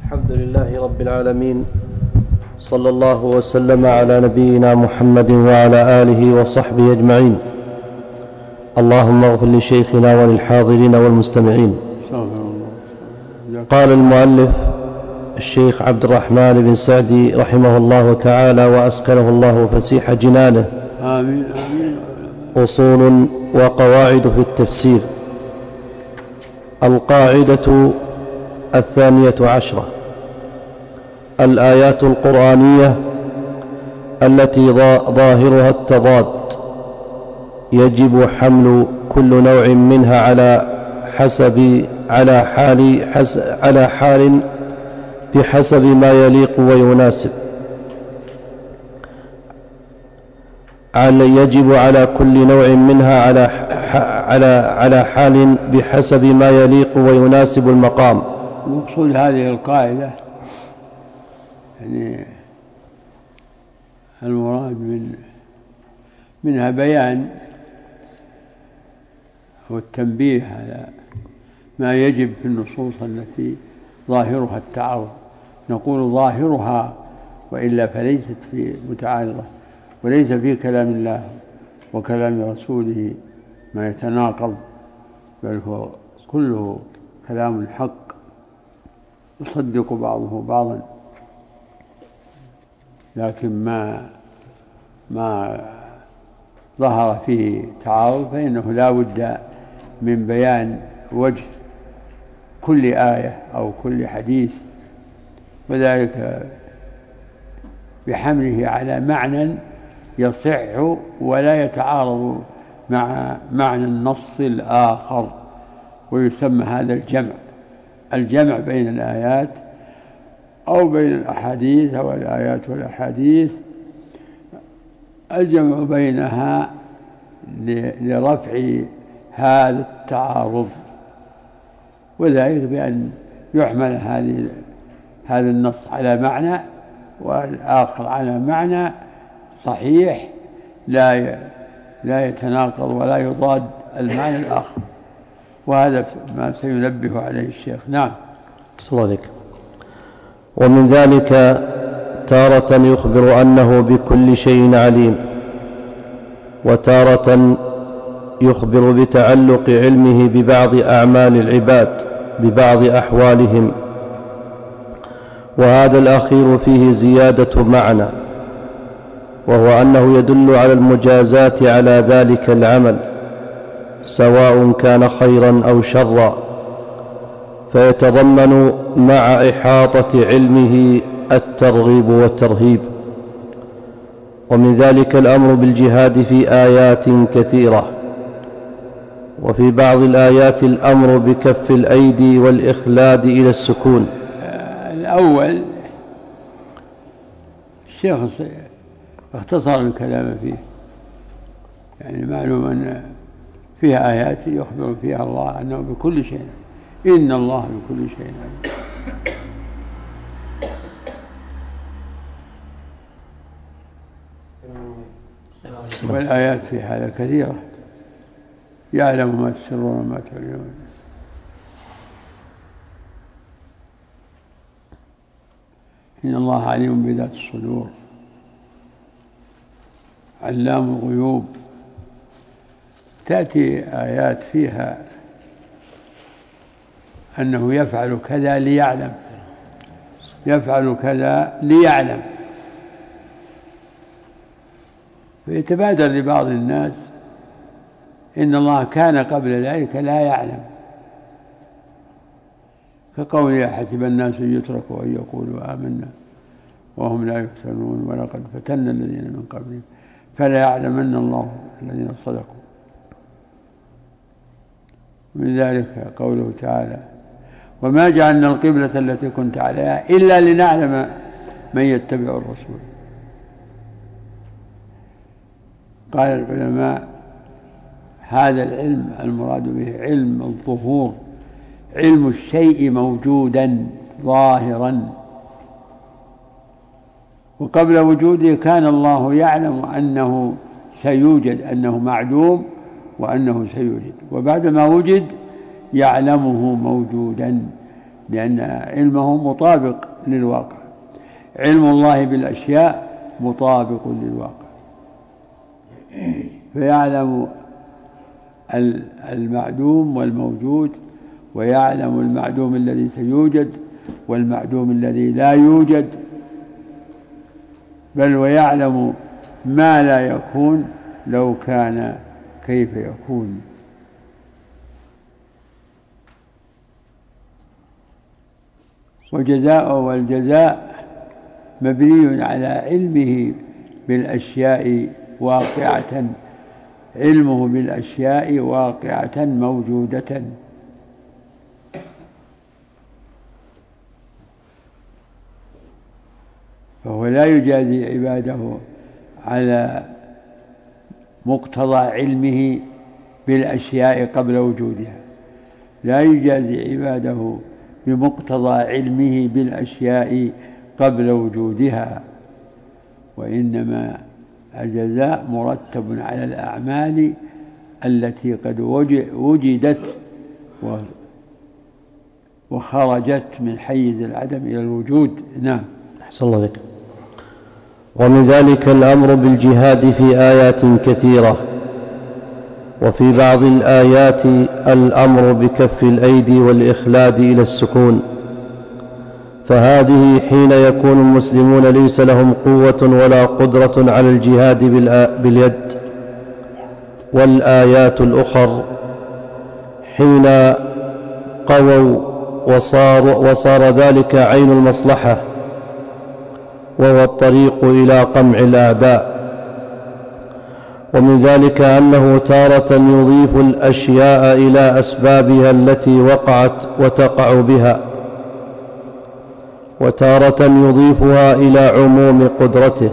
الحمد لله رب العالمين، صلى الله وسلم على نبينا محمد وعلى آله وصحبه أجمعين. اللهم اغفر لشيخنا وللحاضرين والمستمعين. قال المؤلف الشيخ عبد الرحمن بن سعدي رحمه الله تعالى وأسكنه الله فسيح جنانه: آمين آمين. أصول وقواعد في التفسير. القاعدة 12: الآيات القرآنية التي ظاهرها التضاد يجب حمل كل نوع منها على حال بحسب ما يليق ويناسب. يجب على كل نوع منها على حال بحسب ما يليق ويناسب المقام. مقصود هذه القاعدة يعني المراد منها بيان والتنبيه على ما يجب في النصوص التي ظاهرها التعارض. نقول ظاهرها وإلا فليست في متعارضة، وليس في كلام الله وكلام رسوله ما يتناقض، بل هو كله كلام حق يصدق بعضه بعضا، لكن ما ظهر فيه تعارض فإنه لا بد من بيان وجه كل آية أو كل حديث، وذلك بحمله على معنى يصح ولا يتعارض مع معنى النص الآخر، ويسمى هذا الجمع بين الآيات أو بين الأحاديث أو الآيات والأحاديث، الجمع بينها لرفع هذا التعارض، وذلك بأن يحمل هذا النص على معنى والآخر على معنى صحيح لا يتناقض ولا يضاد المعنى الآخر، وهذا ما سينبه عليه الشيخ. نعم. صدق. ومن ذلك تارة يخبر أنه بكل شيء عليم، وتارة يخبر بتعلق علمه ببعض أعمال العباد ببعض أحوالهم، وهذا الأخير فيه زيادة معنى، وهو أنه يدل على المجازات على ذلك العمل سواء كان خيرا أو شرا، فيتضمن مع إحاطة علمه الترغيب والترهيب. ومن ذلك الأمر بالجهاد في آيات كثيرة، وفي بعض الآيات الأمر بكف الأيدي والإخلاد إلى السكون. الأول الشيخ اختصر الكلام فيه، يعني معلوم أن فيها آيات يخبر فيها الله أنه بكل شيء، إن الله بكل شيء عليم. والآيات في هذا كثيرة، يعلم ما تسرون وما تعلنون. إن الله عليم بذات الصدور، علام الغيوب. تأتي آيات فيها أنه يفعل كذا ليعلم، يفعل كذا ليعلم، فيتبادر لبعض الناس إن الله كان قبل ذلك لا يعلم، كقول حسب الناس أن يتركوا أن يقولوا آمنا وهم لا يفتنون ولقد فتنا الذين من قبلهم فلا يعلمن الله الذين صدقوا. من ذلك قوله تعالى: وما جعلنا القبلة التي كنت عليها إلا لنعلم من يتبع الرسول. قال العلماء: هذا العلم المراد به علم الظهور، علم الشيء موجودا ظاهرا، وقبل وجوده كان الله يعلم أنه سيوجد، أنه معدوم وأنه سيوجد، وبعدما وجد يعلمه موجودا، لأن علمه مطابق للواقع، علم الله بالأشياء مطابق للواقع، فيعلم المعدوم والموجود، ويعلم المعدوم الذي سيوجد والمعدوم الذي لا يوجد، بل ويعلم ما لا يكون لو كان كيف يكون. والجزاء مبني على علمه بالأشياء واقعة، علمه بالأشياء واقعة موجودة، فهو لا يجازي عباده على مقتضى علمه بالأشياء قبل وجودها، لا يجازي عباده بمقتضى علمه بالأشياء قبل وجودها، وإنما الجزاء مرتب على الأعمال التي قد وجدت وخرجت من حيز العدم إلى الوجود. نعم. أحسن الله لك. ومن ذلك الأمر بالجهاد في آيات كثيرة، وفي بعض الآيات الأمر بكف الأيدي والإخلاد إلى السكون، فهذه حين يكون المسلمون ليس لهم قوة ولا قدرة على الجهاد باليد، والآيات الأخر حين قووا وصار ذلك عين المصلحة، وهو الطريق إلى قمع الأعداء. ومن ذلك أنه تارة يضيف الأشياء إلى أسبابها التي وقعت وتقع بها، وتارة يضيفها إلى عموم قدرته،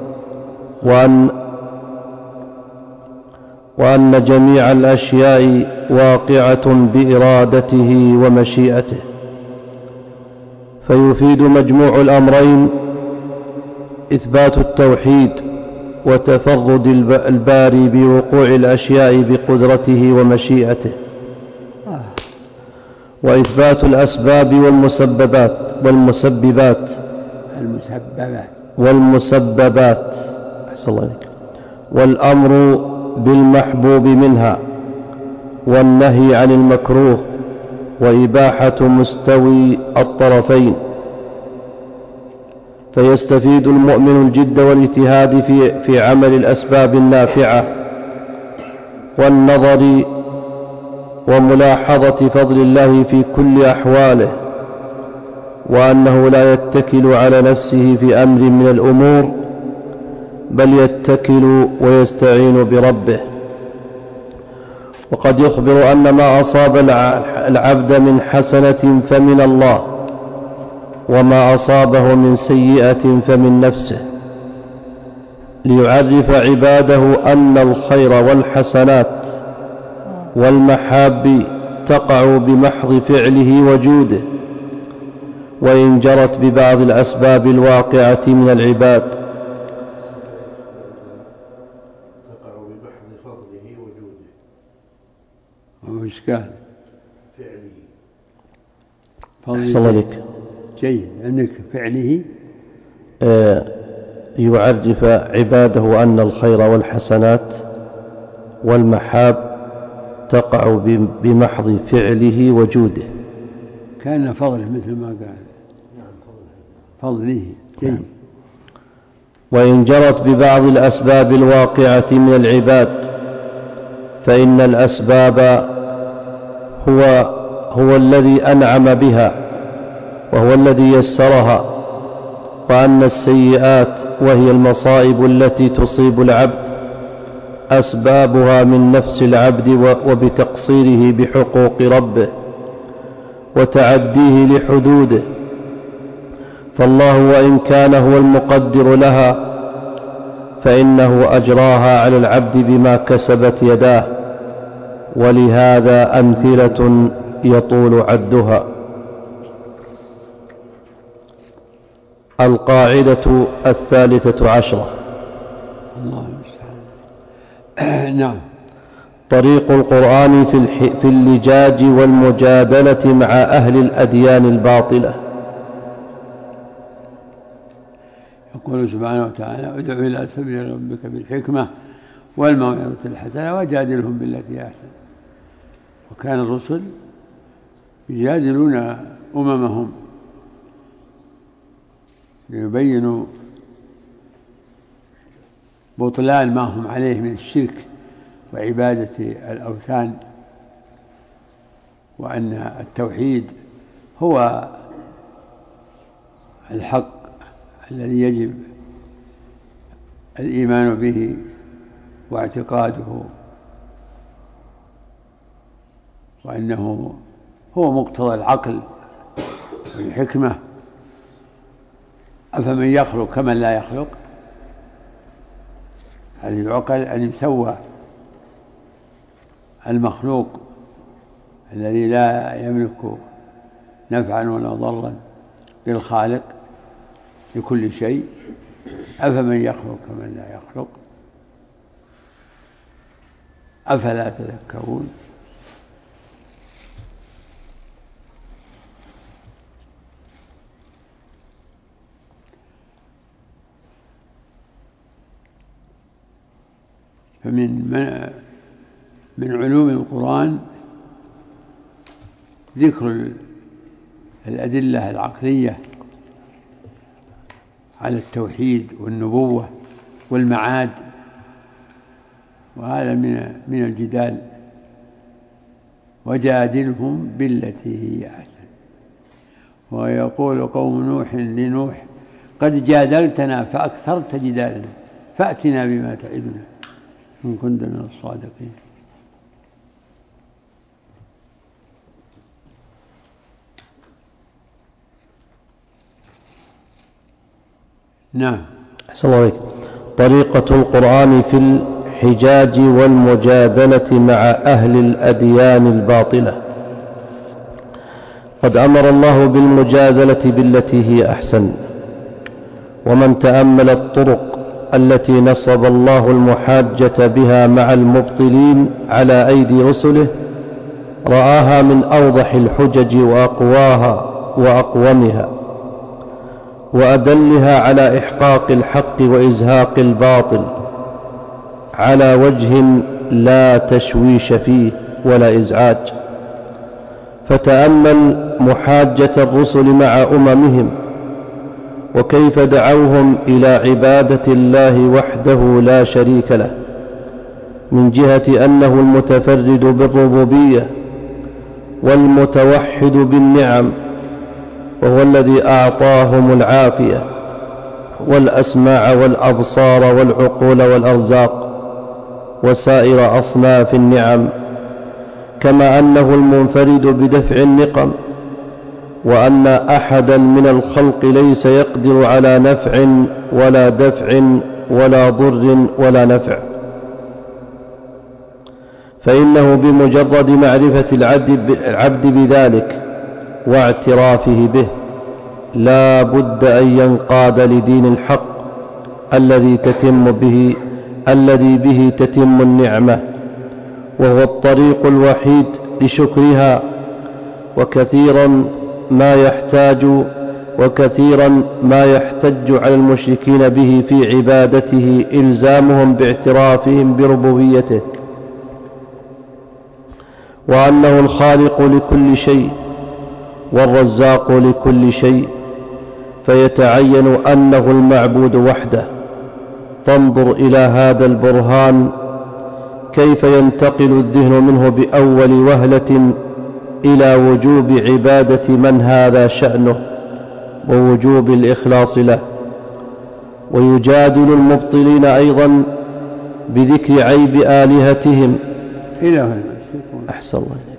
وأن جميع الأشياء واقعة بإرادته ومشيئته، فيفيد مجموع الأمرين إثبات التوحيد وتفرد الباري بوقوع الأشياء بقدرته ومشيئته، وإثبات الأسباب والمسببات أحسن الله عليك، والأمر بالمحبوب منها، والنهي عن المكروه، وإباحة مستوي الطرفين، فيستفيد المؤمن الجد والاجتهاد في عمل الأسباب النافعة، والنظر وملاحظة فضل الله في كل أحواله، وأنه لا يتكل على نفسه في أمر من الأمور، بل يتكل ويستعين بربه. وقد يخبر أن ما أصاب العبد من حسنة فمن الله، وما أصابه من سيئة فمن نفسه، ليعرف عباده أن الخير والحسنات والمحاب تقع بمحض فعله وجوده، وإن جرت ببعض الأسباب الواقعة من العباد. تقع بمحض فضله وجوده. وإشكال فعله. أحسن لك. جيد. عندك فعله يعرف عباده أن الخير والحسنات والمحاب تقع بمحض فعله وجوده. كان فضله مثل ما قال. فضله. جيد. وإن جرت ببعض الأسباب الواقعة من العباد، فإن الأسباب هو الذي أنعم بها وهو الذي يسرها، وأن السيئات وهي المصائب التي تصيب العبد أسبابها من نفس العبد وبتقصيره بحقوق ربه وتعديه لحدوده، فالله وإن كان هو المقدر لها فإنه أجراها على العبد بما كسبت يداه، ولهذا أمثلة يطول عدها. القاعدة 13. الله المستعان. نعم. طريق القرآن في اللجاج والمجادلة مع أهل الأديان الباطلة. يقول سبحانه وتعالى: ادع إلى سبيل ربك بالحكمة والموعظة الحسنة وجادلهم بالتي أحسن. وكان الرسل يجادلون أممهم ليبينوا بطلان ما هم عليه من الشرك وعبادة الأوثان، وأن التوحيد هو الحق الذي يجب الإيمان به واعتقاده، وأنه هو مقتضى العقل والحكمة. أفمن يخلق كمن لا يخلق؟ هل يعقل أن يسوى المخلوق الذي لا يملك نفعا ولا ضرا بالخالق لكل شيء؟ أفمن يخلق كمن لا يخلق؟ أفلا تذكرون؟ فمن علوم القرآن ذكر الأدلة العقلية على التوحيد والنبوة والمعاد، وهذا من الجدال. وجادلهم بالتي هي أحسن. ويقول قوم نوح لنوح: قد جادلتنا فأكثرت جدالنا فأتنا بما تعدنا إن كنت من الصادقين. نعم. أحسن الله عليك. طريقة القرآن في الحجاج والمجادلة مع أهل الأديان الباطلة. قد أمر الله بالمجادلة بالتي هي أحسن، ومن تأمل الطرق التي نصب الله المحاجة بها مع المبطلين على أيدي رسله رآها من أوضح الحجج وأقواها وأقومها وأدلها على إحقاق الحق وإزهاق الباطل على وجه لا تشويش فيه ولا إزعاج. فتأمل محاجة الرسل مع أممهم وكيف دعوهم إلى عبادة الله وحده لا شريك له، من جهة أنه المتفرد بالربوبية والمتوحد بالنعم، وهو الذي أعطاهم العافية والأسماع والأبصار والعقول والأرزاق وسائر أصناف النعم، كما أنه المنفرد بدفع النقم، وأن أحدا من الخلق ليس يقدر على نفع ولا دفع ولا ضر ولا نفع. فإنه بمجرد معرفة العبد بذلك واعترافه به لا بد أن ينقاد لدين الحق الذي به تتم النعمة، وهو الطريق الوحيد لشكرها. وكثيرا ما يحتج على المشركين به في عبادته إلزامهم باعترافهم بربوبيته، وأنه الخالق لكل شيء والرزاق لكل شيء، فيتعين أنه المعبود وحده. فانظر إلى هذا البرهان كيف ينتقل الذهن منه بأول وهلة إلى وجوب عبادة من هذا شأنه ووجوب الإخلاص له. ويجادل المبطلين أيضا بذكر عيب آلهتهم. إلى أحسن الله.